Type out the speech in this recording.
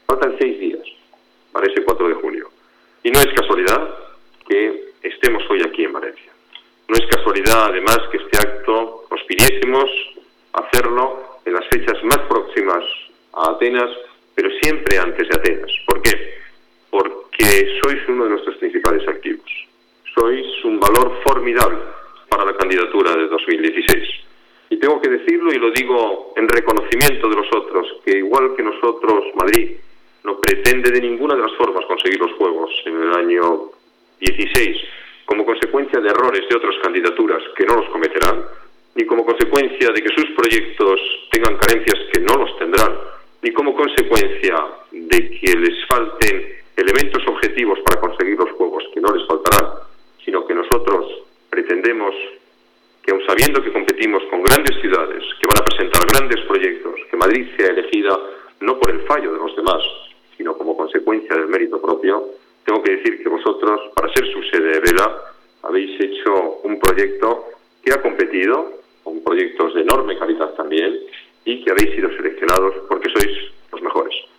Faltan 6 días para ese 4 de julio. Y no es casualidad que estemos hoy aquí en Valencia. No es casualidad, además, que este acto os pidiésemos hacerlo en las fechas más próximas a Atenas, pero siempre antes de Atenas. ¿Por qué? Porque sois uno de nuestros principales activos. Sois un valor formidable para la candidatura de 2016. Y tengo que decirlo, y lo digo en reconocimiento de los otros, que igual que nosotros, Madrid no pretende de ninguna de las formas conseguir los Juegos en el año 16, como consecuencia de errores de otras candidaturas que no los cometerán, ni como consecuencia de que sus proyectos tengan carencias que no los tendrán, ni como consecuencia de que les falten elementos objetivos para conseguir los Juegos que no les faltarán, sino que nosotros pretendemos que, aun sabiendo que competimos con grandes ciudades que van a presentar grandes proyectos, que Madrid sea elegida no por el fallo de los demás, sino como consecuencia del mérito propio. Tengo que decir que vosotros, para ser su sede de vela, habéis hecho un proyecto que ha competido con proyectos de enorme calidad también y que habéis sido seleccionados porque sois los mejores.